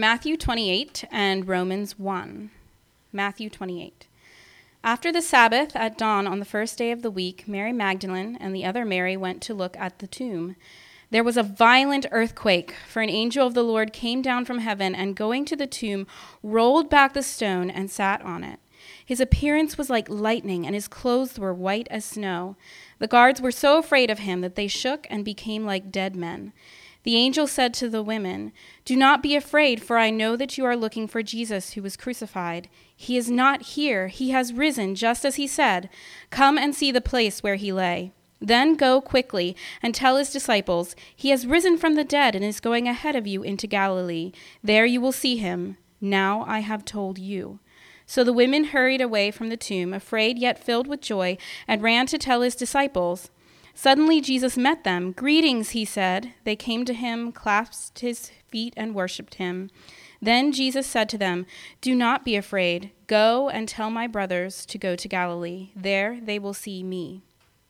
Matthew 28 and Romans 1. Matthew 28. After the Sabbath, at dawn on the first day of the week, Mary Magdalene and the other Mary went to look at the tomb. There was a violent earthquake, for an angel of the Lord came down from heaven and, going to the tomb, rolled back the stone and sat on it. His appearance was like lightning, and his clothes were white as snow. The guards were so afraid of him that they shook and became like dead men. The angel said to the women, "Do not be afraid, for I know that you are looking for Jesus who was crucified. He is not here. He has risen, just as he said. Come and see the place where he lay. Then go quickly and tell his disciples, he has risen from the dead and is going ahead of you into Galilee. There you will see him. Now I have told you." So the women hurried away from the tomb, afraid yet filled with joy, and ran to tell his disciples. Suddenly Jesus met them. "Greetings," he said. They came to him, clasped his feet, and worshipped him. Then Jesus said to them, "Do not be afraid. Go and tell my brothers to go to Galilee. There they will see me."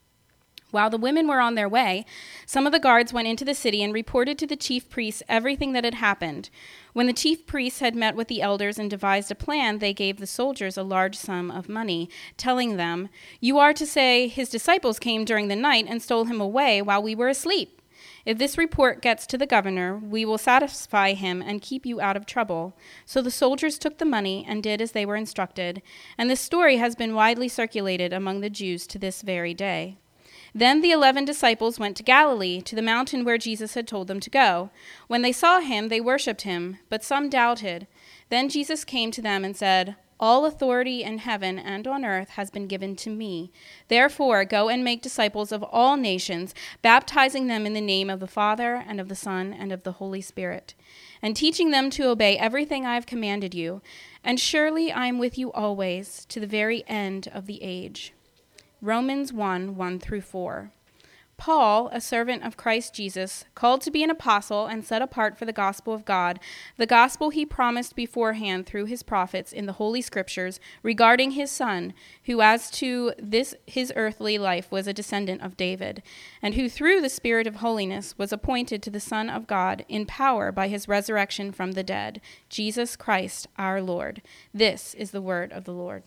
While the women were on their way, some of the guards went into the city and reported to the chief priests everything that had happened. When the chief priests had met with the elders and devised a plan, they gave the soldiers a large sum of money, telling them, "You are to say, his disciples came during the night and stole him away while we were asleep. If this report gets to the governor, we will satisfy him and keep you out of trouble." So the soldiers took the money and did as they were instructed, and this story has been widely circulated among the Jews to this very day. Then the 11 disciples went to Galilee, to the mountain where Jesus had told them to go. When they saw him, they worshipped him, but some doubted. Then Jesus came to them and said, "All authority in heaven and on earth has been given to me. Therefore, go and make disciples of all nations, baptizing them in the name of the Father and of the Son and of the Holy Spirit, and teaching them to obey everything I have commanded you. And surely I am with you always, to the very end of the age." Romans 1, 1-4. Paul, a servant of Christ Jesus, called to be an apostle and set apart for the gospel of God, the gospel he promised beforehand through his prophets in the Holy Scriptures regarding his Son, who as to his earthly life was a descendant of David, and who through the Spirit of holiness was appointed to the Son of God in power by his resurrection from the dead, Jesus Christ our Lord. This is the word of the Lord.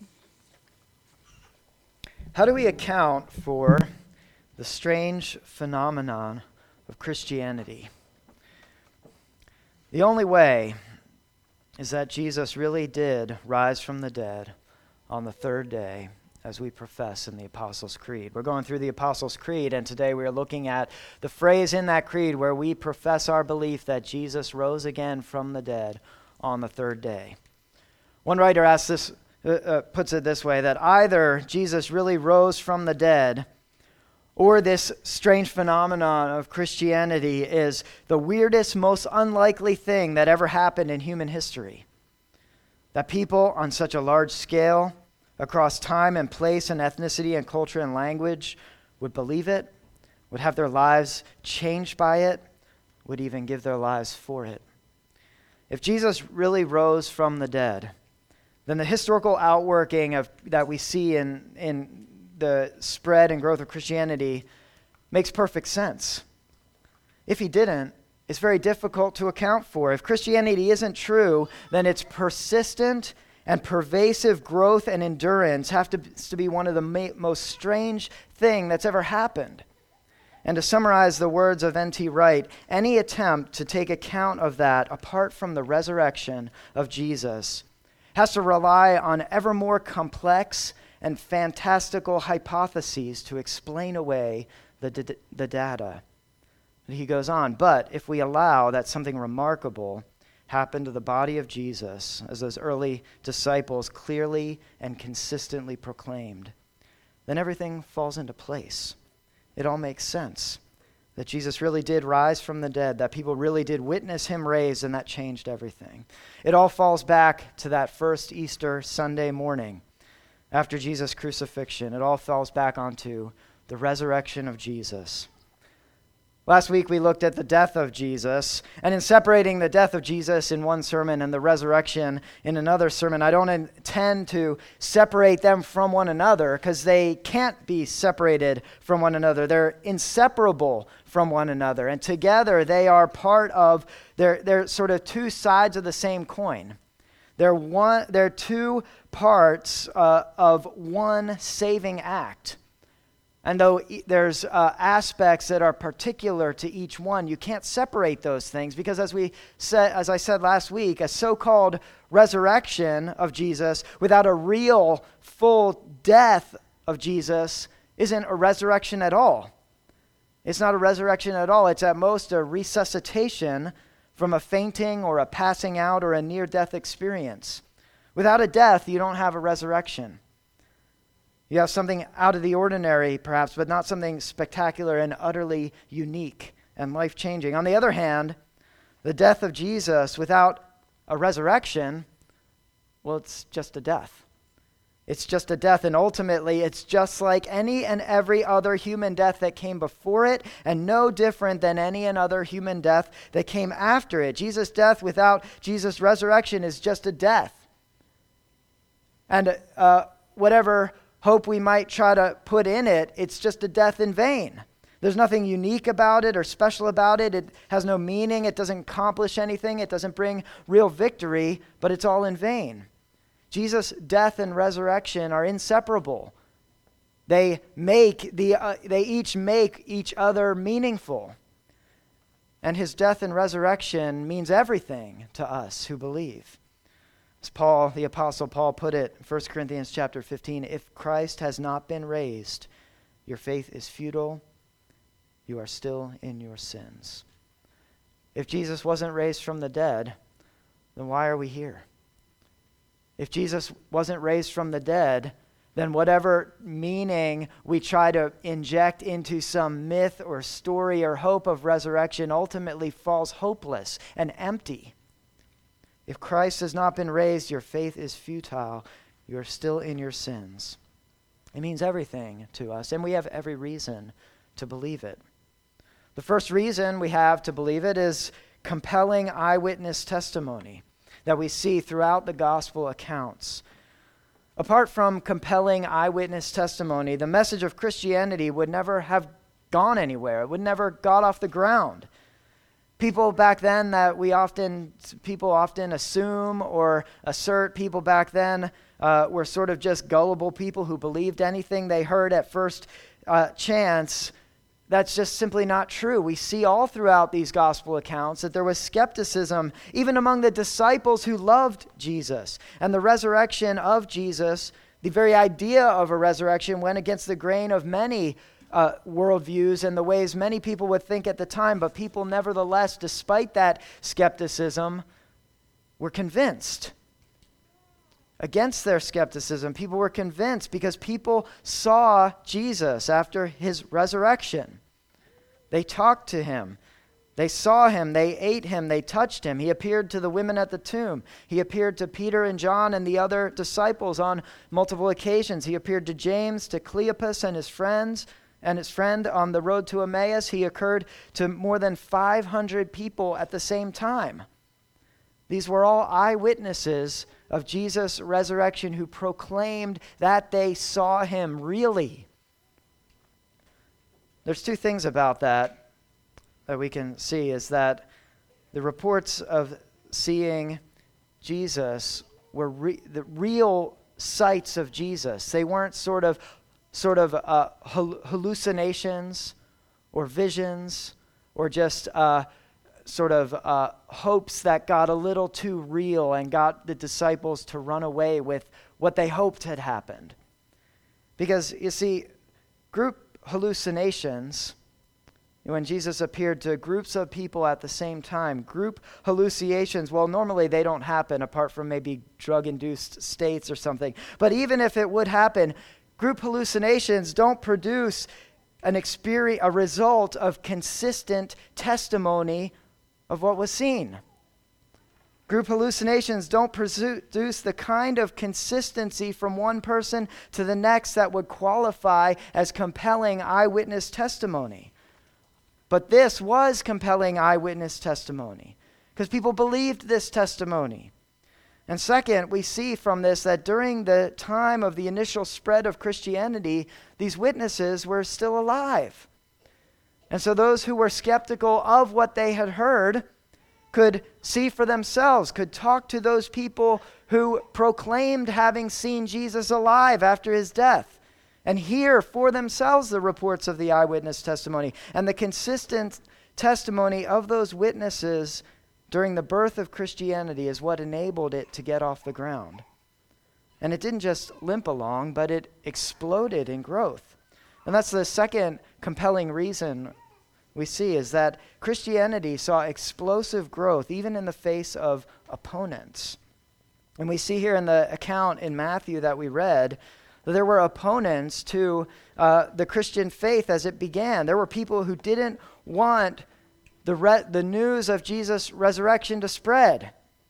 How do we account for the strange phenomenon of Christianity? The only way is that Jesus really did rise from the dead on the third day, as we profess in the Apostles' Creed. We're going through the Apostles' Creed, and today we are looking at the phrase in that creed where we profess our belief that Jesus rose again from the dead on the third day. One writer puts it this way, that either Jesus really rose from the dead, or this strange phenomenon of Christianity is the weirdest, most unlikely thing that ever happened in human history. That people on such a large scale, across time and place and ethnicity and culture and language, would believe it, would have their lives changed by it, would even give their lives for it. If Jesus really rose from the dead, then the historical outworking that we see in the spread and growth of Christianity makes perfect sense. If he didn't, it's very difficult to account for. If Christianity isn't true, then its persistent and pervasive growth and endurance have to be one of the most strange thing that's ever happened. And to summarize the words of N.T. Wright, any attempt to take account of that apart from the resurrection of Jesus has to rely on ever more complex and fantastical hypotheses to explain away the data. And he goes on, but if we allow that something remarkable happened to the body of Jesus, as those early disciples clearly and consistently proclaimed, then everything falls into place. It all makes sense. That Jesus really did rise from the dead, that people really did witness him raised, and that changed everything. It all falls back to that first Easter Sunday morning after Jesus' crucifixion. It all falls back onto the resurrection of Jesus. Last week we looked at the death of Jesus, and in separating the death of Jesus in one sermon and the resurrection in another sermon, I don't intend to separate them from one another because they can't be separated from one another. They're inseparable from one another, and together they are part of, they're sort of two sides of the same coin. They're two parts of one saving act. And though there's aspects that are particular to each one, you can't separate those things because as I said last week, a so-called resurrection of Jesus without a real full death of Jesus isn't a resurrection at all. It's not a resurrection at all. It's at most a resuscitation from a fainting or a passing out or a near-death experience. Without a death, you don't have a resurrection. You have something out of the ordinary, perhaps, but not something spectacular and utterly unique and life-changing. On the other hand, the death of Jesus without a resurrection, well, it's just a death. It's just a death, and ultimately, it's just like any and every other human death that came before it, and no different than any and other human death that came after it. Jesus' death without Jesus' resurrection is just a death. And whatever hope we might try to put in it, it's just a death in vain. There's nothing unique about it or special about it. It has no meaning. It doesn't accomplish anything. It doesn't bring real victory, but it's all in vain. Jesus' death and resurrection are inseparable. They each make each other meaningful. And his death and resurrection means everything to us who believe. As Paul, the Apostle Paul put it, 1 Corinthians chapter 15, if Christ has not been raised, your faith is futile, you are still in your sins. If Jesus wasn't raised from the dead, then why are we here? If Jesus wasn't raised from the dead, then whatever meaning we try to inject into some myth or story or hope of resurrection ultimately falls hopeless and empty. If Christ has not been raised, your faith is futile. You are still in your sins. It means everything to us, and we have every reason to believe it. The first reason we have to believe it is compelling eyewitness testimony that we see throughout the gospel accounts. Apart from compelling eyewitness testimony, the message of Christianity would never have gone anywhere. It would never got off the ground. People back then people often assume or assert people back then were sort of just gullible people who believed anything they heard at first chance. That's just simply not true. We see all throughout these gospel accounts that there was skepticism even among the disciples who loved Jesus. And the resurrection of Jesus, the very idea of a resurrection, went against the grain of many worldviews and the ways many people would think at the time, but people nevertheless, despite that skepticism, were convinced. Against their skepticism, people were convinced because people saw Jesus after his resurrection. They talked to him. They saw him. They ate him. They touched him. He appeared to the women at the tomb. He appeared to Peter and John and the other disciples on multiple occasions. He appeared to James, to Cleopas and his friend on the road to Emmaus. He occurred to more than 500 people at the same time. These were all eyewitnesses of Jesus' resurrection who proclaimed that they saw him really. There's two things about that we can see, is that the reports of seeing Jesus were the real sights of Jesus. They weren't sort of hallucinations or visions or just hopes that got a little too real and got the disciples to run away with what they hoped had happened. Because, you see, group hallucinations, when Jesus appeared to groups of people at the same time, group hallucinations, well, normally they don't happen apart from maybe drug-induced states or something. But even if it would happen, group hallucinations don't produce a result of consistent testimony of what was seen. Group hallucinations don't produce the kind of consistency from one person to the next that would qualify as compelling eyewitness testimony. But this was compelling eyewitness testimony because people believed this testimony. And second, we see from this that during the time of the initial spread of Christianity, these witnesses were still alive. And so those who were skeptical of what they had heard could see for themselves, could talk to those people who proclaimed having seen Jesus alive after his death, and hear for themselves the reports of the eyewitness testimony. And the consistent testimony of those witnesses during the birth of Christianity is what enabled it to get off the ground. And it didn't just limp along, but it exploded in growth. And that's the second compelling reason we see, is that Christianity saw explosive growth even in the face of opponents. And we see here in the account in Matthew that we read that there were opponents to the Christian faith as it began. There were people who didn't want the news of Jesus' resurrection to spread.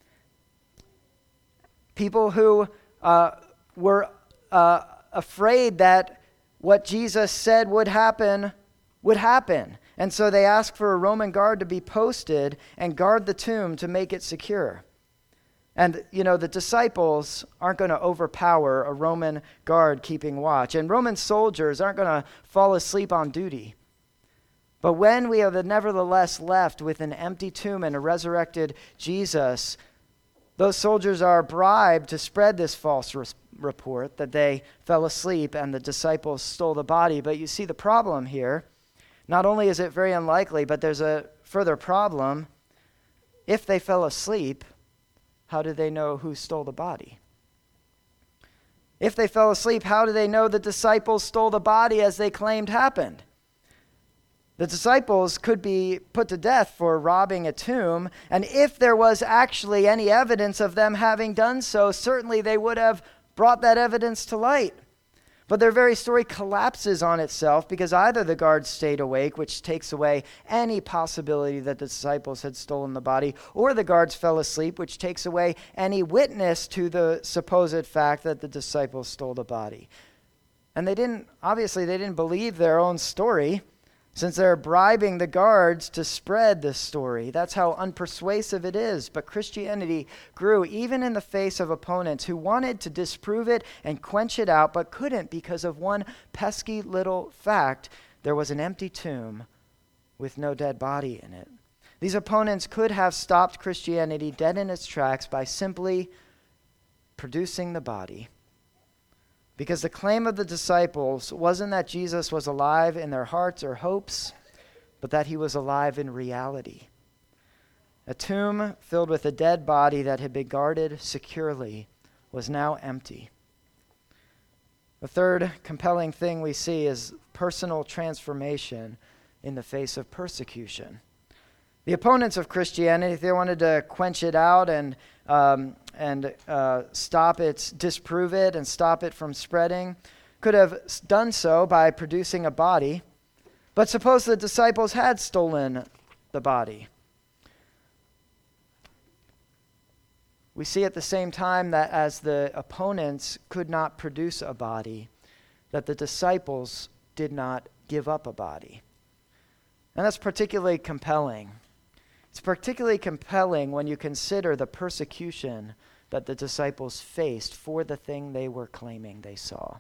People who were afraid that what Jesus said would happen. And so they asked for a Roman guard to be posted and guard the tomb to make it secure. And, the disciples aren't going to overpower a Roman guard keeping watch. And Roman soldiers aren't going to fall asleep on duty. But when we are nevertheless left with an empty tomb and a resurrected Jesus, those soldiers are bribed to spread this false report that they fell asleep and the disciples stole the body. But you see the problem here. Not only is it very unlikely, but there's a further problem. If they fell asleep, how do they know who stole the body? If they fell asleep, how do they know the disciples stole the body as they claimed happened? The disciples could be put to death for robbing a tomb, and if there was actually any evidence of them having done so, certainly they would have brought that evidence to light. But their very story collapses on itself because either the guards stayed awake, which takes away any possibility that the disciples had stolen the body, or the guards fell asleep, which takes away any witness to the supposed fact that the disciples stole the body. And they didn't believe their own story, since they're bribing the guards to spread this story. That's how unpersuasive it is. But Christianity grew even in the face of opponents who wanted to disprove it and quench it out, but couldn't because of one pesky little fact. There was an empty tomb with no dead body in it. These opponents could have stopped Christianity dead in its tracks by simply producing the body. Because the claim of the disciples wasn't that Jesus was alive in their hearts or hopes, but that he was alive in reality. A tomb filled with a dead body that had been guarded securely was now empty. The third compelling thing we see is personal transformation in the face of persecution. The opponents of Christianity, if they wanted to quench it out and disprove it and stop it from spreading, could have done so by producing a body. But suppose the disciples had stolen the body. We see at the same time that as the opponents could not produce a body, that the disciples did not give up a body. And that's particularly compelling. It's particularly compelling when you consider the persecution that the disciples faced for the thing they were claiming they saw.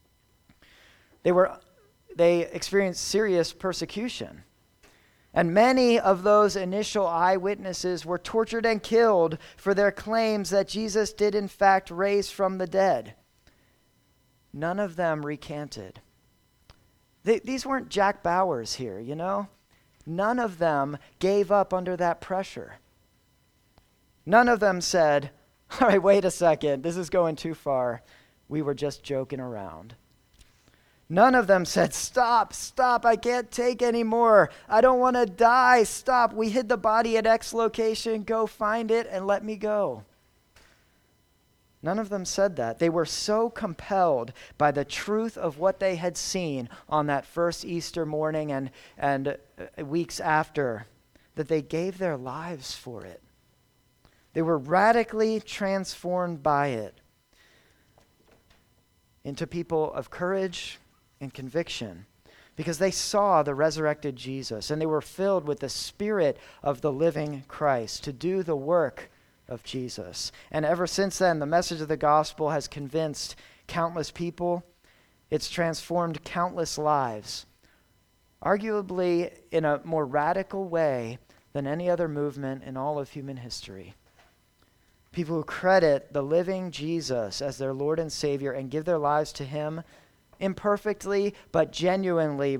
They experienced serious persecution. And many of those initial eyewitnesses were tortured and killed for their claims that Jesus did in fact raise from the dead. None of them recanted. These weren't Jack Bowers here, None of them gave up under that pressure. None of them said, all right, wait a second, this is going too far. We were just joking around. None of them said, stop, I can't take any more. I don't want to die, stop. We hid the body at X location, go find it and let me go. None of them said that. They were so compelled by the truth of what they had seen on that first Easter morning and weeks after that they gave their lives for it. They were radically transformed by it into people of courage and conviction. because they saw the resurrected Jesus and they were filled with the Spirit of the living Christ to do the work of Jesus. And ever since then, the message of the gospel has convinced countless people. It's transformed countless lives, arguably in a more radical way than any other movement in all of human history. People who credit the living Jesus as their Lord and Savior and give their lives to him imperfectly but genuinely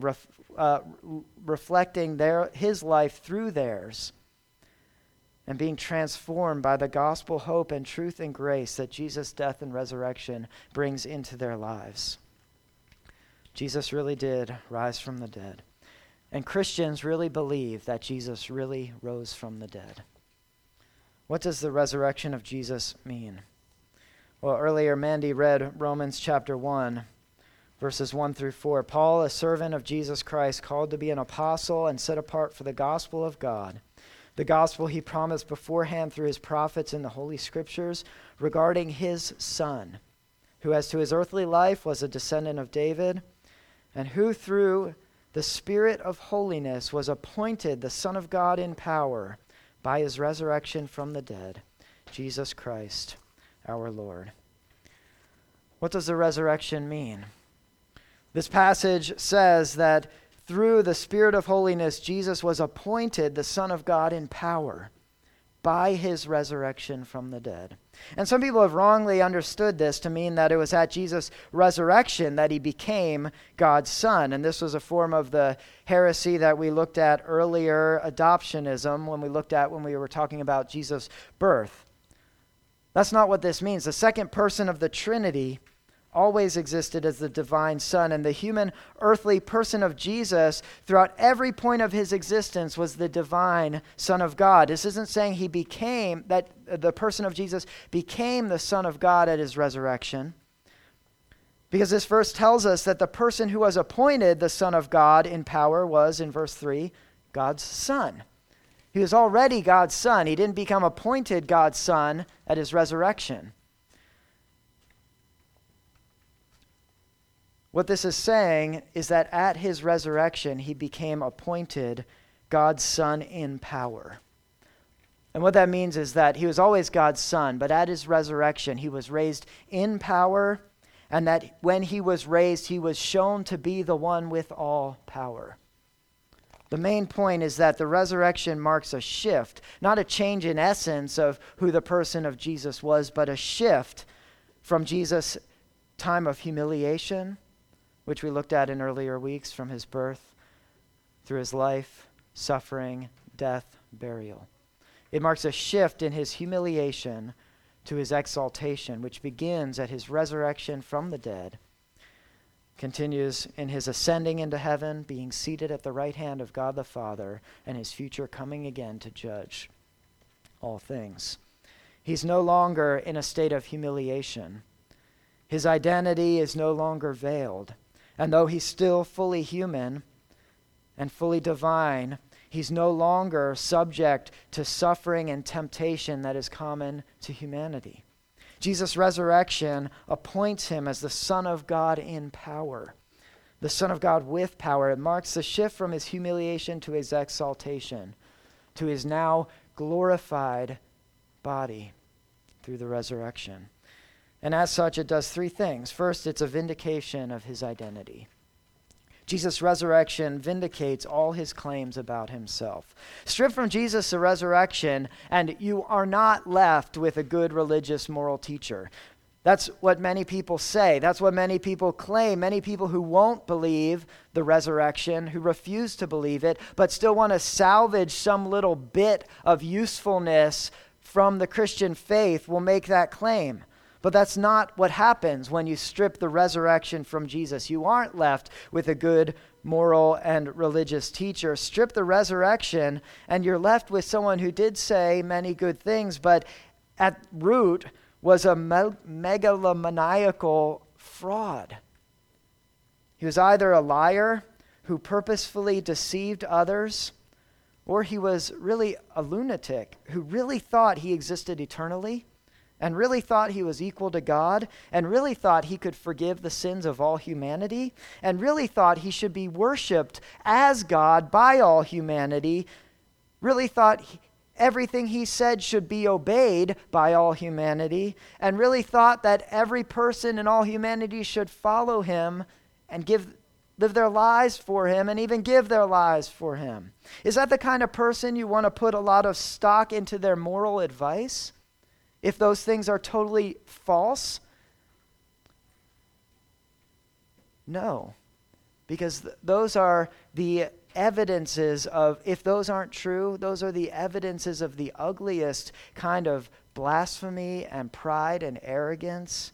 reflecting his life through theirs and being transformed by the gospel hope and truth and grace that Jesus' death and resurrection brings into their lives. Jesus really did rise from the dead. And Christians really believe that Jesus really rose from the dead. What does the resurrection of Jesus mean? Well, earlier Mandy read Romans chapter 1, verses 1 through 4. Paul, a servant of Jesus Christ, called to be an apostle and set apart for the gospel of God, the gospel he promised beforehand through his prophets in the Holy Scriptures regarding his Son, who as to his earthly life was a descendant of David, and who through the Spirit of holiness was appointed the Son of God in power by his resurrection from the dead, Jesus Christ, our Lord. What does the resurrection mean? This passage says that through the Spirit of holiness, Jesus was appointed the Son of God in power by his resurrection from the dead. And some people have wrongly understood this to mean that it was at Jesus' resurrection that he became God's Son. And this was a form of the heresy that we looked at earlier, adoptionism, when we were talking about Jesus' birth. That's not what this means. The second person of the Trinity always existed as the divine Son, and the human earthly person of Jesus throughout every point of his existence was the divine Son of God. This isn't saying that the person of Jesus became the Son of God at his resurrection, because this verse tells us that the person who was appointed the Son of God in power was, in verse 3, God's Son. He was already God's Son. He didn't become appointed God's Son at his resurrection. What this is saying is that at his resurrection, he became appointed God's Son in power. And what that means is that he was always God's Son, but at his resurrection, he was raised in power, and that when he was raised, he was shown to be the one with all power. The main point is that the resurrection marks a shift, not a change in essence of who the person of Jesus was, but a shift from Jesus' time of humiliation, which we looked at in earlier weeks, from his birth through his life, suffering, death, burial. It marks a shift in his humiliation to his exaltation, which begins at his resurrection from the dead, continues in his ascending into heaven, being seated at the right hand of God the Father, and his future coming again to judge all things. He's no longer in a state of humiliation. His identity is no longer veiled. And though he's still fully human and fully divine, he's no longer subject to suffering and temptation that is common to humanity. Jesus' resurrection appoints him as the Son of God in power, the Son of God with power. It marks the shift from his humiliation to his exaltation, to his now glorified body through the resurrection. And as such, it does three things. First, it's a vindication of his identity. Jesus' resurrection vindicates all his claims about himself. Strip from Jesus the resurrection, and you are not left with a good religious moral teacher. That's what many people say. That's what many people claim. Many people who won't believe the resurrection, who refuse to believe it, but still want to salvage some little bit of usefulness from the Christian faith will make that claim. But that's not what happens when you strip the resurrection from Jesus. You aren't left with a good moral and religious teacher. Strip the resurrection, and you're left with someone who did say many good things, but at root was a megalomaniacal fraud. He was either a liar who purposefully deceived others, or he was really a lunatic who really thought he existed eternally and really thought he was equal to God, and really thought he could forgive the sins of all humanity, and really thought he should be worshiped as God by all humanity, really thought everything he said should be obeyed by all humanity, and really thought that every person in all humanity should follow him and live their lives for him, and even give their lives for him. Is that the kind of person you want to put a lot of stock into their moral advice? If those things are totally false? No, because those are the evidences of, if those aren't true, those are the evidences of the ugliest kind of blasphemy and pride and arrogance.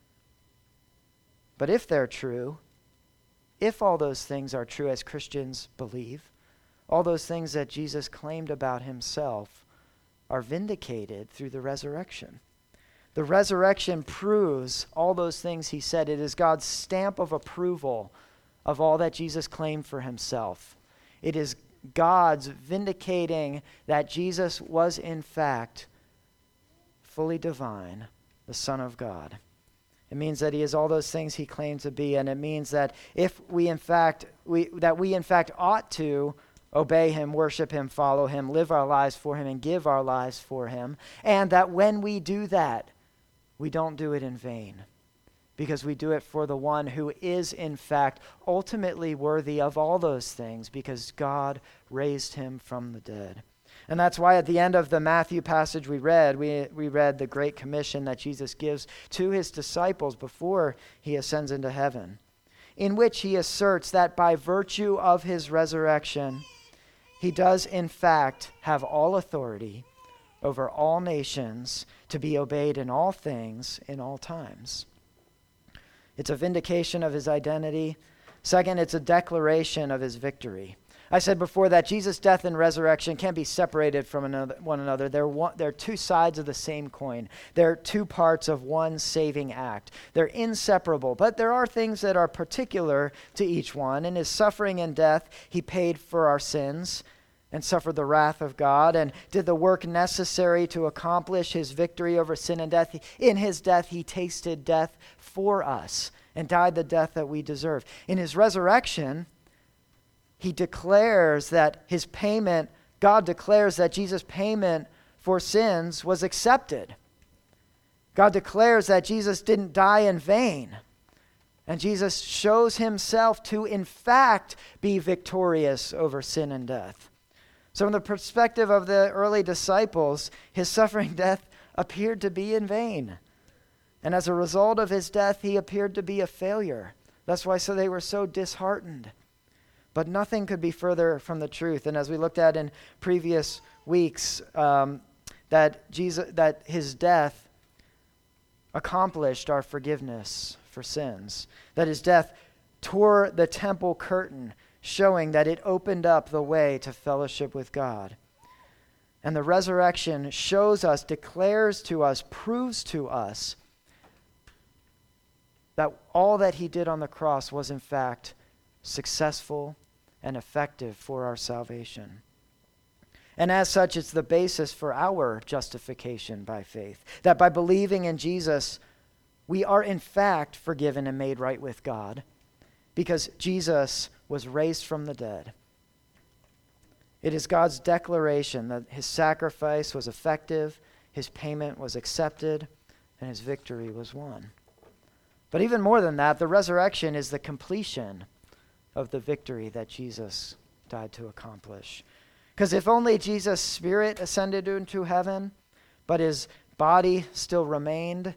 But if they're true, if all those things are true as Christians believe, all those things that Jesus claimed about himself are vindicated through the resurrection. The resurrection proves all those things he said. It is God's stamp of approval of all that Jesus claimed for himself. It is God's vindicating that Jesus was in fact fully divine, the Son of God. It means that he is all those things he claimed to be, and it means that if we in fact ought to obey him, worship him, follow him, live our lives for him, and give our lives for him. And that when we do that, we don't do it in vain, because we do it for the one who is, in fact, ultimately worthy of all those things, because God raised him from the dead. And that's why at the end of the Matthew passage we read the Great Commission that Jesus gives to his disciples before he ascends into heaven, in which he asserts that by virtue of his resurrection, he does, in fact, have all authority over all nations to be obeyed in all things, in all times. It's a vindication of his identity. Second, it's a declaration of his victory. I said before that Jesus' death and resurrection can't be separated from one another. They're two sides of the same coin. They're two parts of one saving act. They're inseparable, but there are things that are particular to each one. In his suffering and death, he paid for our sins and suffered the wrath of God and did the work necessary to accomplish his victory over sin and death. In his death, he tasted death for us and died the death that we deserve. In his resurrection, he declares that his payment, God declares that Jesus' payment for sins was accepted. God declares that Jesus didn't die in vain. And Jesus shows himself to, in fact, be victorious over sin and death. So from the perspective of the early disciples, his suffering death appeared to be in vain. And as a result of his death, he appeared to be a failure. That's why they were so disheartened. But nothing could be further from the truth. And as we looked at in previous weeks, that his death accomplished our forgiveness for sins. That his death tore the temple curtain, showing that it opened up the way to fellowship with God. And the resurrection shows us, declares to us, proves to us that all that he did on the cross was in fact successful and effective for our salvation. And as such, it's the basis for our justification by faith. That by believing in Jesus, we are in fact forgiven and made right with God, because Jesus was raised from the dead. It is God's declaration that his sacrifice was effective, his payment was accepted, and his victory was won. But even more than that, the resurrection is the completion of the victory that Jesus died to accomplish. Because if only Jesus' spirit ascended into heaven, but his body still remained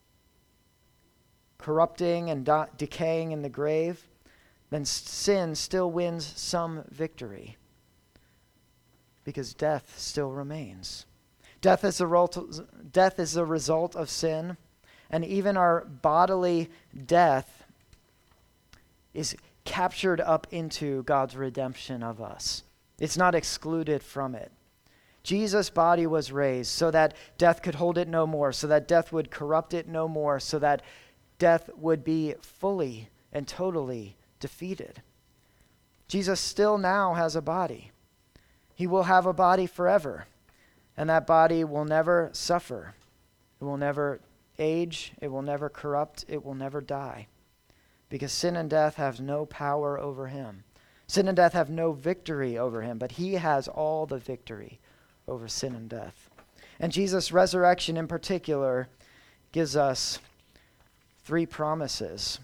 corrupting and decaying in the grave, then sin still wins some victory, because death still remains. Death is a result of sin, and even our bodily death is captured up into God's redemption of us. It's not excluded from it. Jesus' body was raised so that death could hold it no more, so that death would corrupt it no more, so that death would be fully and totally defeated. Jesus still now has a body. He will have a body forever, and that body will never suffer. It will never age. It will never corrupt. It will never die. Because sin and death have no power over him. Sin and death have no victory over him, but he has all the victory over sin and death. And Jesus' resurrection in particular gives us 3 promises.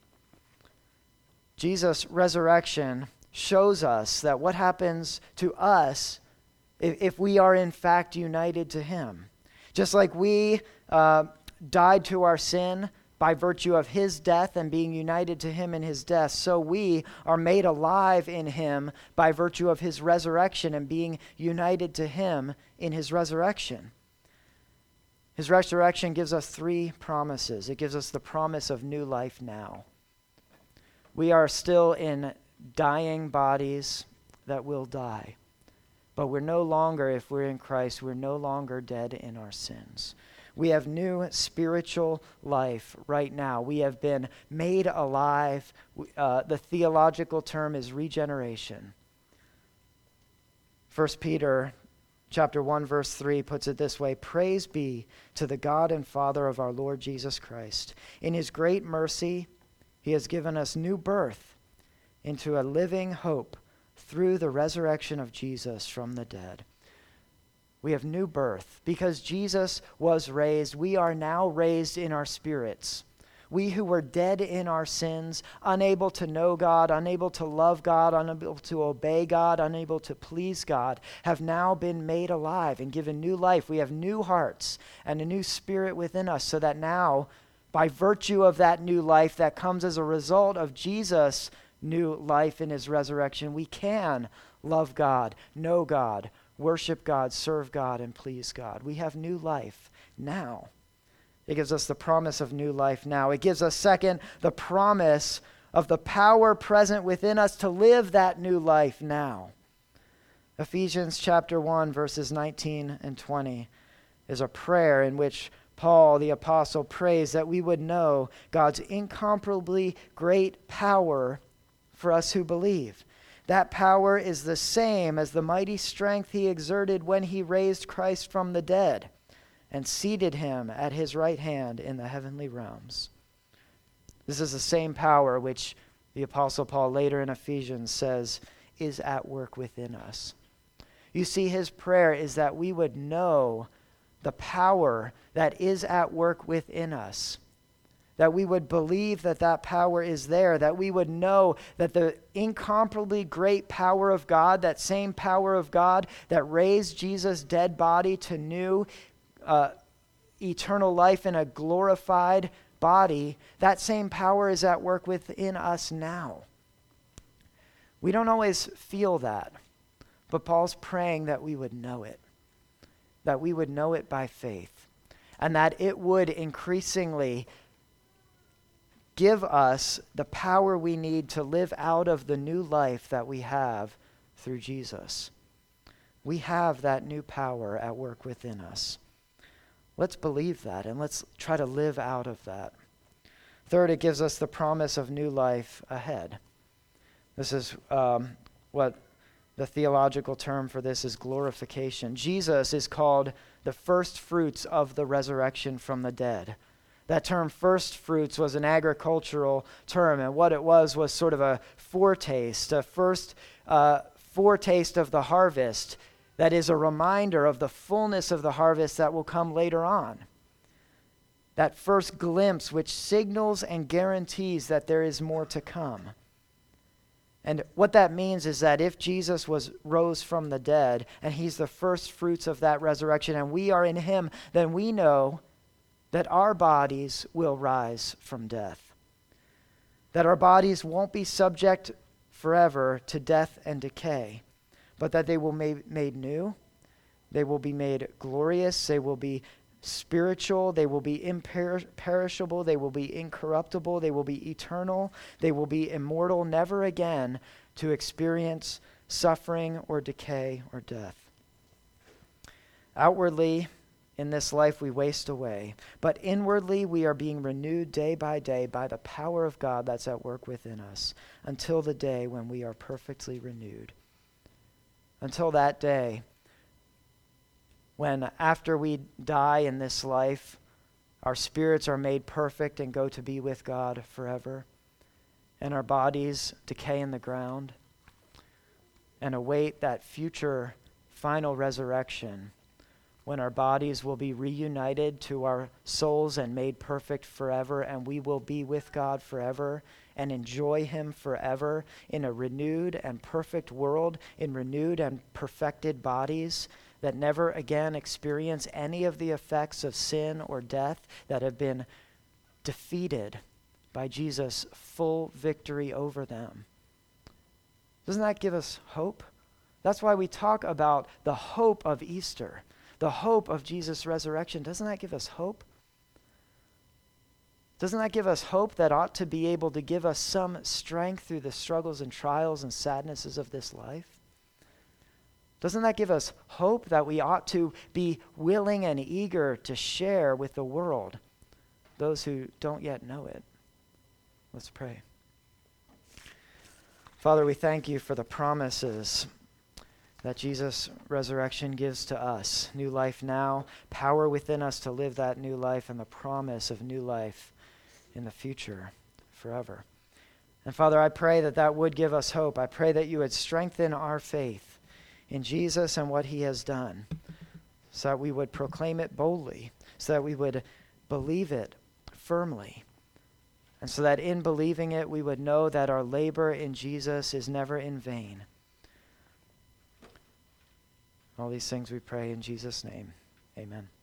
Jesus' resurrection shows us that what happens to us if we are in fact united to him. Just like we died to our sin by virtue of his death and being united to him in his death, so we are made alive in him by virtue of his resurrection and being united to him in his resurrection. His resurrection gives us 3 promises. It gives us the promise of new life now. We are still in dying bodies that will die. But we're no longer, if we're in Christ, we're no longer dead in our sins. We have new spiritual life right now. We have been made alive. The theological term is regeneration. 1 Peter chapter 1, verse 3 puts it this way: Praise be to the God and Father of our Lord Jesus Christ. In his great mercy, he has given us new birth into a living hope through the resurrection of Jesus from the dead. We have new birth. Because Jesus was raised, we are now raised in our spirits. We who were dead in our sins, unable to know God, unable to love God, unable to obey God, unable to please God, have now been made alive and given new life. We have new hearts and a new spirit within us, so that now, by virtue of that new life that comes as a result of Jesus' new life in his resurrection, we can love God, know God, worship God, serve God, and please God. We have new life now. It gives us the promise of new life now. It gives us, second, the promise of the power present within us to live that new life now. Ephesians chapter 1, verses 19 and 20 is a prayer in which Paul, the apostle, prays that we would know God's incomparably great power for us who believe. That power is the same as the mighty strength he exerted when he raised Christ from the dead and seated him at his right hand in the heavenly realms. This is the same power which the Apostle Paul later in Ephesians says is at work within us. You see, his prayer is that we would know the power that is at work within us, that we would believe that that power is there, that we would know that the incomparably great power of God, that same power of God that raised Jesus' dead body to new eternal life in a glorified body, that same power is at work within us now. We don't always feel that, but Paul's praying that we would know it, that we would know it by faith, and that it would increasingly give us the power we need to live out of the new life that we have through Jesus. We have that new power at work within us. Let's believe that, and let's try to live out of that. Third, it gives us the promise of new life ahead. This is what the theological term for this is: glorification. Jesus is called the first fruits of the resurrection from the dead. That term first fruits was an agricultural term, and what it was sort of a foretaste, a first foretaste of the harvest that is a reminder of the fullness of the harvest that will come later on. That first glimpse which signals and guarantees that there is more to come. And what that means is that if Jesus rose from the dead, and he's the first fruits of that resurrection, and we are in him, then we know that our bodies will rise from death. That our bodies won't be subject forever to death and decay, but that they will be made new, they will be made glorious, they will be spiritual, they will be imperishable, they will be incorruptible, they will be eternal, they will be immortal, never again to experience suffering or decay or death. Outwardly, in this life we waste away, but inwardly we are being renewed day by day by the power of God that's at work within us until the day when we are perfectly renewed. Until that day when, after we die in this life, our spirits are made perfect and go to be with God forever, and our bodies decay in the ground and await that future final resurrection when our bodies will be reunited to our souls and made perfect forever, and we will be with God forever and enjoy him forever in a renewed and perfect world, in renewed and perfected bodies that never again experience any of the effects of sin or death, that have been defeated by Jesus' full victory over them. Doesn't that give us hope? That's why we talk about the hope of Easter, the hope of Jesus' resurrection. Doesn't that give us hope? Doesn't that give us hope that ought to be able to give us some strength through the struggles and trials and sadnesses of this life? Doesn't that give us hope that we ought to be willing and eager to share with the world, those who don't yet know it? Let's pray. Father, we thank you for the promises that Jesus' resurrection gives to us. New life now, power within us to live that new life, and the promise of new life in the future forever. And Father, I pray that that would give us hope. I pray that you would strengthen our faith in Jesus and what he has done, so that we would proclaim it boldly, so that we would believe it firmly, and so that in believing it we would know that our labor in Jesus is never in vain. All these things we pray in Jesus' name. Amen.